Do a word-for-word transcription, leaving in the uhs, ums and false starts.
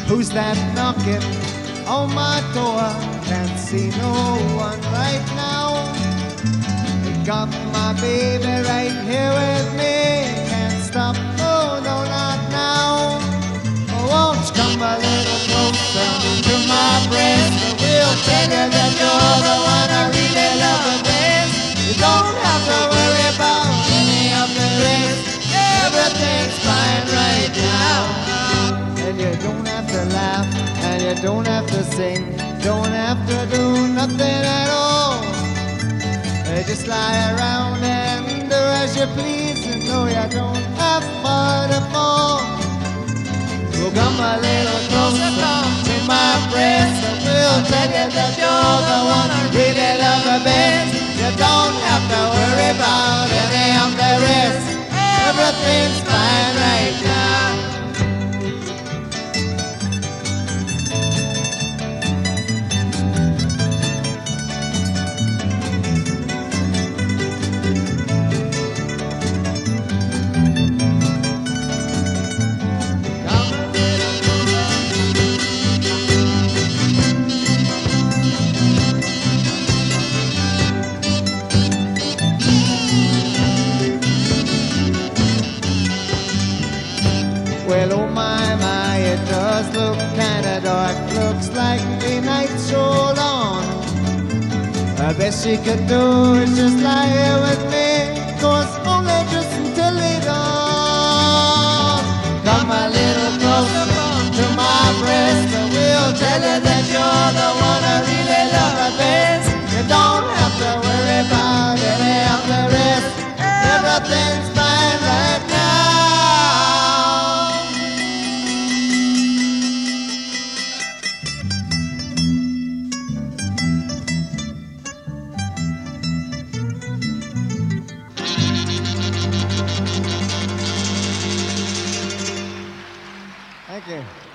Who's that knocking on my door? Can't see no one right now. Got my baby right here with me. Can't stop, oh no, not now. Oh, won't you come a little closer to my breast? We'll tell you that you're the one I really love the best. You don't have to worry about any of the rest. Everything's fine right now. And you don't have to laugh, and you don't have to sing. Don't have to do nothing at all. Just lie around and do as you please, and no, you don't have far to fall. Well, come a little closer to my breast, and we'll tell you that you're the one I really love the best. You don't have to worry about any of the rest. Everything's fine right now. Well, oh my, my, it does look kinda dark. Looks like the night's so long. The best she could do is just lie here with me, 'cause only just until the dawn. Come a little closer to my breast, and we'll tell you that you're the one I really love the best. You don't have to worry about any of the rest. Everything's fine right now. Thank you.